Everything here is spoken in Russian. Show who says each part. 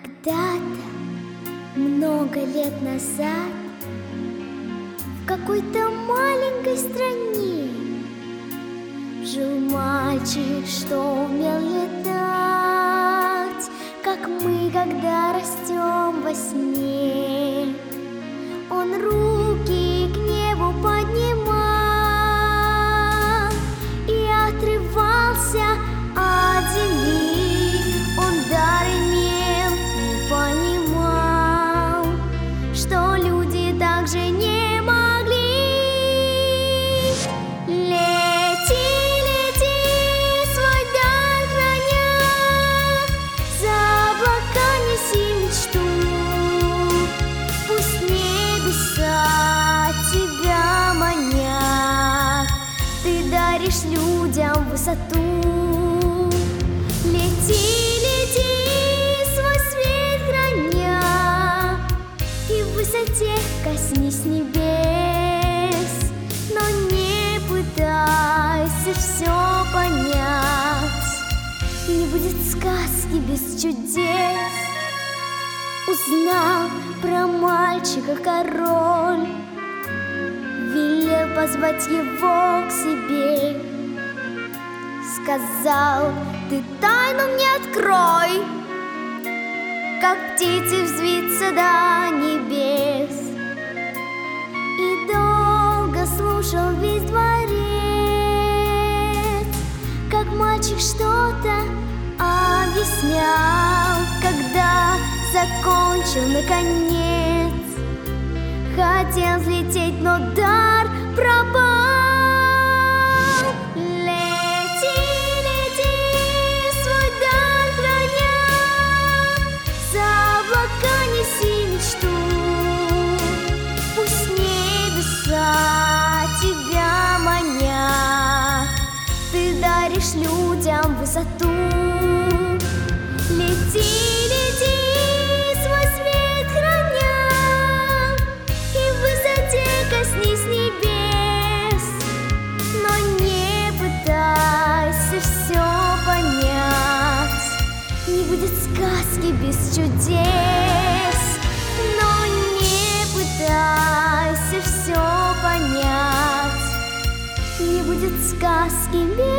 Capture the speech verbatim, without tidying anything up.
Speaker 1: Когда-то, много лет назад, в какой-то маленькой стране жил мальчик, что умел летать, как мы, когда растем во сне. Он руки к небу поднимал и отрывался от земли. Он дар имел и понимал, что люди также не могли. Лети, лети, свой дар храня, за облака неси мечту. Пусть небеса тебя манят, ты даришь людям высоту. Лети, лети, свой свет храня, и в высоте коснись небес. Но не пытайся все понять, не будет сказки без чудес. Узнал про мальчика король, велел позвать его к себе. Сказал: ты тайну мне открой, как птицы взвиться до небес. И долго слушал весь дворец, как мальчик что-то объяснял. Когда закончил наконец, хотел взлететь, но дар пропал. Лети, лети, свой дар храня, за облака неси мечту. Пусть небеса тебя манят, ты даришь людям высоту. Лети, лети, свой свет храня, и в высоте коснись небес. Но не пытайся все понять, не будет сказки без чудес. Но не пытайся все понять, не будет сказки без